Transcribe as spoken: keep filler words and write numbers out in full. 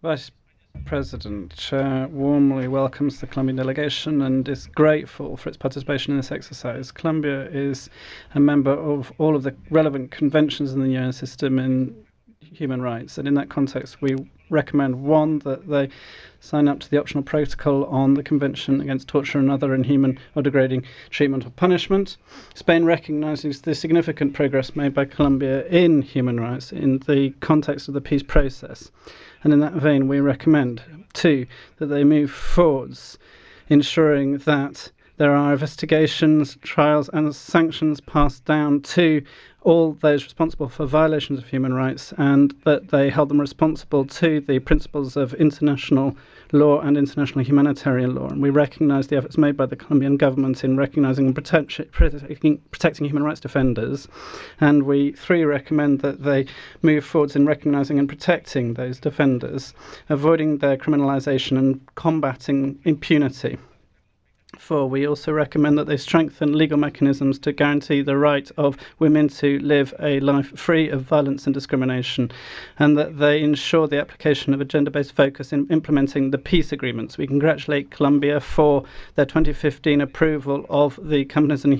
Vice President uh, warmly welcomes the Colombian delegation and is grateful for its participation in this exercise. Colombia is a member of all of the relevant conventions in the U N system in human rights, and in that context we recommend, one, that they sign up to the optional protocol on the Convention Against Torture and Other Inhuman or Degrading Treatment or Punishment. Spain recognises the significant progress made by Colombia in human rights in the context of the peace process. And in that vein, we recommend, two, that they move forwards, ensuring that there are investigations, trials, and sanctions passed down to all those responsible for violations of human rights, and that they held them responsible to the principles of international law and international humanitarian law. And we recognise the efforts made by the Colombian government in recognising and protect, protecting, protecting human rights defenders. And we, three, recommend that they move forwards in recognising and protecting those defenders, avoiding their criminalisation and combating impunity. Four, we also recommend that they strengthen legal mechanisms to guarantee the right of women to live a life free of violence and discrimination, and that they ensure the application of a gender-based focus in implementing the peace agreements. We congratulate Colombia for their twenty fifteen approval of the Companies and